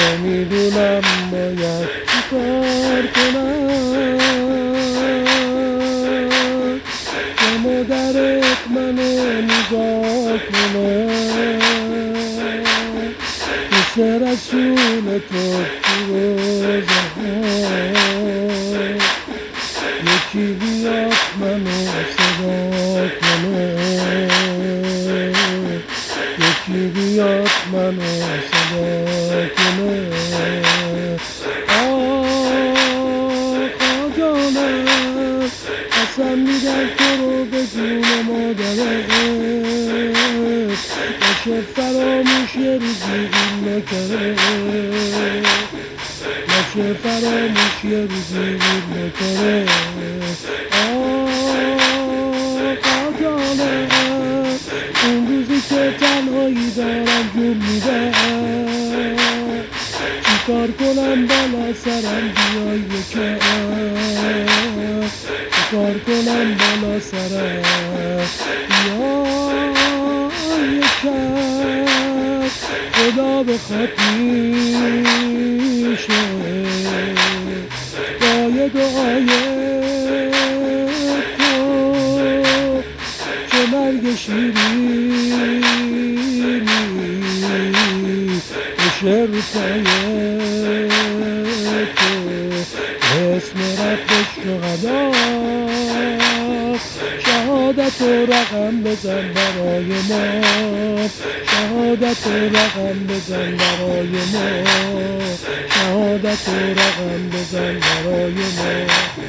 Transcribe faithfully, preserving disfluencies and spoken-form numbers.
نمیدونم باید چی کار کنم که مادرت منو نگاه کنه، مثل رسول تو تو روزه ها یکی بیاد منو صدا کنه، یکی بیاد منو صدا کنه. آقا جانم قسم میدم تو رو به جون مادرت نشه فراموش یه روزی این نکره، نشه فراموش یه روزی این نکره. آقا جانم اون روزی که تنهایی دارم جون میدم، چی کار کنم بالا سرم بیای یکم، چی کار کنم بالا سرم بیای یکم، خدا بخواد میشه با یه دعای تو چه مرگ شیرینی بشه رو پای تو، اسم رب شهدا شهادت و رقم بزن برای ما، شهادت و رقم بزن برای ما، شهادت و رقم بزن برای ما.